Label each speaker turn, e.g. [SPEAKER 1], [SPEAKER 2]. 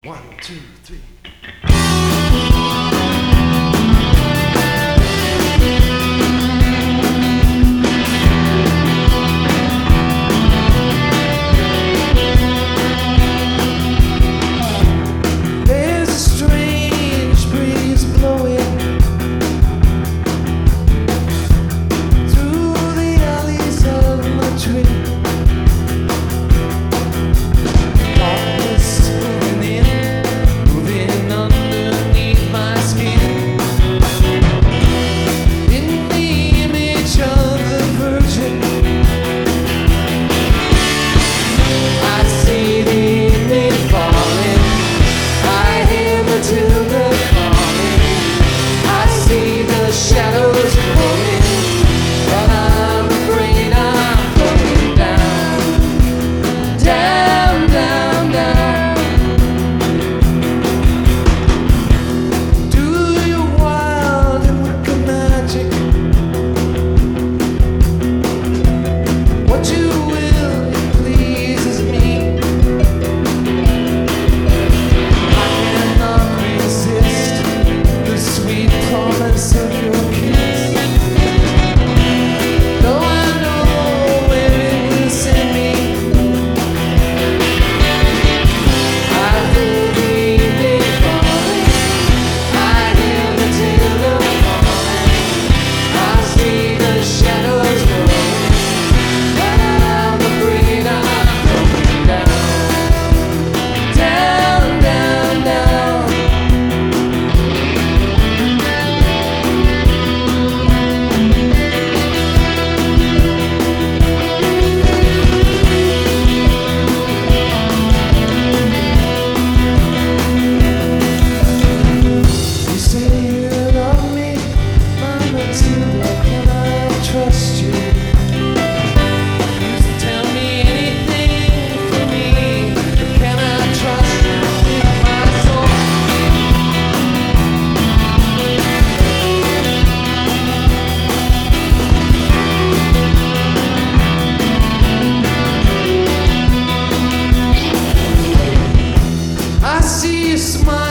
[SPEAKER 1] One, two, three. There's a strange breeze blowing through the alleys of Madrid. Darkness moving in, moving underneath my skin. In the image of the Virgin, I see the evening falling. I hear Matilda calling. I see the shadows falling, but I'm afraid I'm going down, down, down, down. Do your wild and wicked magic. What you will, it pleases me. I cannot resist the sweet promise of your kiss. Though I know where it will send me, I hear the evening falling. I hear Matilda calling. I see the shadows growing, but I'm afraid I'm going down, down, down, down. You say you love me, my Matilda, can I trust you? You tell me anything for me, can I trust you with my soul? I see you smile.